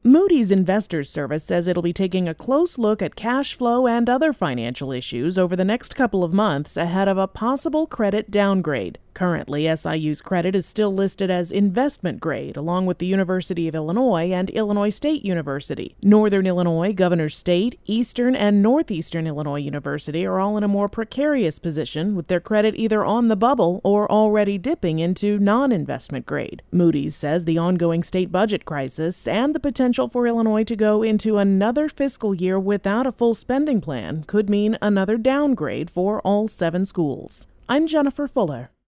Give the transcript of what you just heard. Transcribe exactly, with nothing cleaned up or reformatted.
Moody's Investors Service says it'll be taking a close look at cash flow and other financial issues over the next couple of months ahead of a possible credit downgrade. Currently, S I U's credit is still listed as investment grade, along with the University of Illinois and Illinois State University. Northern Illinois, Governors State, Eastern, and Northeastern Illinois University are all in a more precarious position, with their credit either on the bubble or already dipping into non-investment grade. Moody's says the ongoing state budget crisis and the potential for Illinois to go into another fiscal year without a full spending plan could mean another downgrade for all seven schools. I'm Jennifer Fuller.